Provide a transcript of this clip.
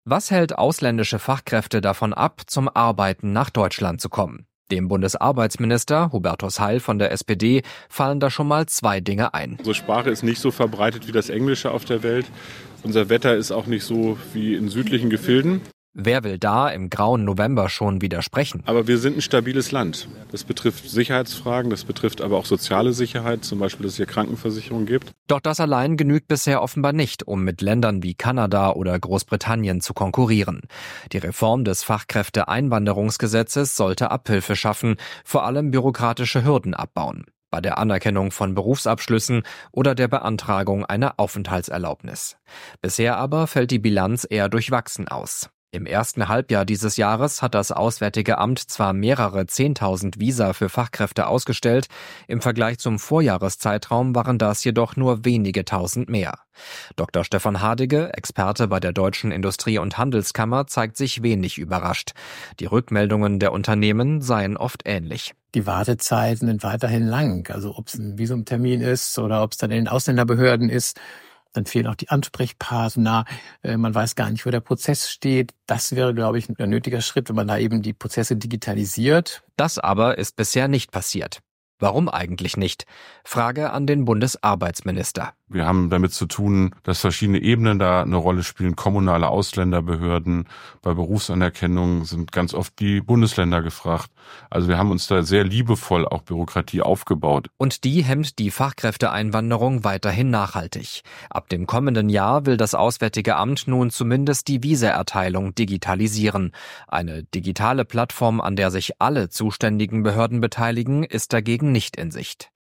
Was hält ausländische Fachkräfte davon ab, zum Arbeiten nach Deutschland zu kommen? Dem Bundesarbeitsminister Hubertus Heil von der SPD fallen da schon mal zwei Dinge ein. Unsere Sprache ist nicht so verbreitet wie das Englische auf der Welt. Unser Wetter ist auch nicht so wie in südlichen Gefilden. Wer will da im grauen November schon widersprechen? Aber wir sind ein stabiles Land. Das betrifft Sicherheitsfragen, das betrifft aber auch soziale Sicherheit, zum Beispiel, dass es hier Krankenversicherung gibt. Doch das allein genügt bisher offenbar nicht, um mit Ländern wie Kanada oder Großbritannien zu konkurrieren. Die Reform des Fachkräfteeinwanderungsgesetzes sollte Abhilfe schaffen, vor allem bürokratische Hürden abbauen. Bei der Anerkennung von Berufsabschlüssen oder der Beantragung einer Aufenthaltserlaubnis. Bisher aber fällt die Bilanz eher durchwachsen aus. Im ersten Halbjahr dieses Jahres hat das Auswärtige Amt zwar mehrere 10.000 Visa für Fachkräfte ausgestellt, im Vergleich zum Vorjahreszeitraum waren das jedoch nur wenige tausend mehr. Dr. Stefan Hadige, Experte bei der Deutschen Industrie- und Handelskammer, zeigt sich wenig überrascht. Die Rückmeldungen der Unternehmen seien oft ähnlich. Die Wartezeiten sind weiterhin lang, also ob es ein Visumtermin ist oder ob es dann in den Ausländerbehörden ist. Dann fehlen auch die Ansprechpartner. Man weiß gar nicht, wo der Prozess steht. Das wäre, glaube ich, ein nötiger Schritt, wenn man da eben die Prozesse digitalisiert. Das aber ist bisher nicht passiert. Warum eigentlich nicht? Frage an den Bundesarbeitsminister. Wir haben damit zu tun, dass verschiedene Ebenen da eine Rolle spielen. Kommunale Ausländerbehörden. Bei Berufsanerkennung sind ganz oft die Bundesländer gefragt. Also wir haben uns da sehr liebevoll auch Bürokratie aufgebaut. Und die hemmt die Fachkräfteeinwanderung weiterhin nachhaltig. Ab dem kommenden Jahr will das Auswärtige Amt nun zumindest die Visaerteilung digitalisieren. Eine digitale Plattform, an der sich alle zuständigen Behörden beteiligen, ist dagegen nicht in Sicht.